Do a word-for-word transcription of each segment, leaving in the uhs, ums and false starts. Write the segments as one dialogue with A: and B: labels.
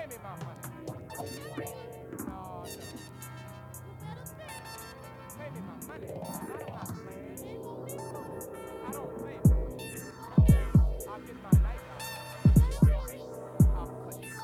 A: me my money. No, no. Pay me my money. I'm not playing. I don't play, man. I'll get my night out. I'll cut you.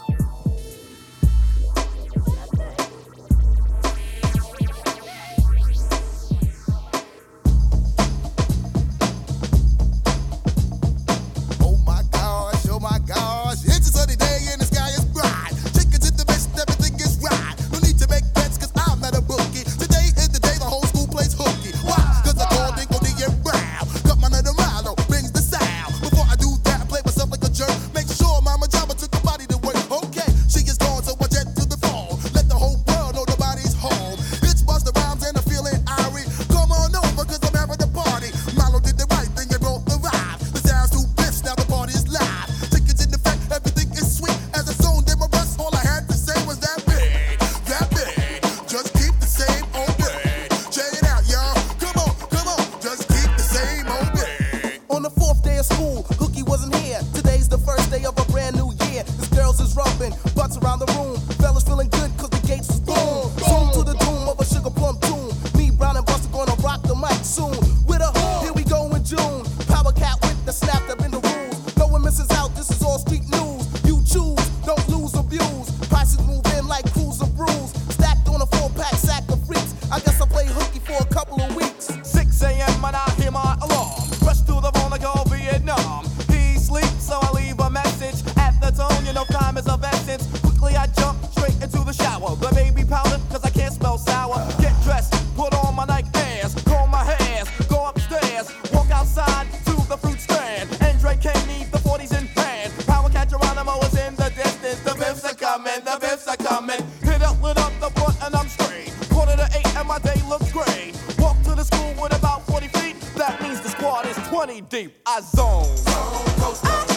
B: Oh my gosh, oh my gosh. It's a sunny day and the sky is bright. Chickens in the best, everything is right. No need to make bets cause I'm not a bookie. Today is the day the whole school plays hooky. Why? Cause I called Dingo D and Brown. Cut my nut around, brings the sound. Before I do that, I play myself like a jerk. Make sure Mama Jama took the body to work. Okay, she is gone, so I jet to the phone. Let the whole world know nobody's home. It's Busta Rhymes and I'm feeling irie. Come on over cause I'm having a party. Milo did the right thing and wrote the rhyme. The sound's too biffs, now the party is live. Tickets in effect, everything is sweet. As I zoned in my bus, all I had to say was that big, that big. Just keep the same old big. Check it out, y'all. Come on, come on. Just keep the same old big.
C: On the fourth day of school, Cookie wasn't here. Today's the first day of a brand new year. This girls is rubbing butts around the room. Fellas feeling good cause the gates was boom. Zoom to the doom of a sugar plum tune. Me, Brown, and Buster gonna rock the mic soon. With a here we go in June. Power cat with the snap up in the rules. No one misses out, this is all street news. You choose, don't lose or abuse. Prices move in like cruiser brews. Stacked on a four pack sack of freaks. I guess I play hooky for a couple of weeks.
D: six a.m. and I hear my alarm. Rush to the phone to call Vietnam. He sleeps, so I leave a message at the tone. You know time is of essence. Quickly I jump straight into the shower. The baby powder, cause I can't smell sour. Get dressed, put on my Nike Airs, comb my hairs, go upstairs, walk outside to the fruit stand. Andre can't need the forties in hand. Power cat Geronimo is in the distance. The fifths are coming, the fifths are coming. Hit up, lit up the blunt and I'm straight. Quarter to eight and my day looks great. Walk to the school with about forty feet. That means the squad is twenty deep. I zone.
B: Coast to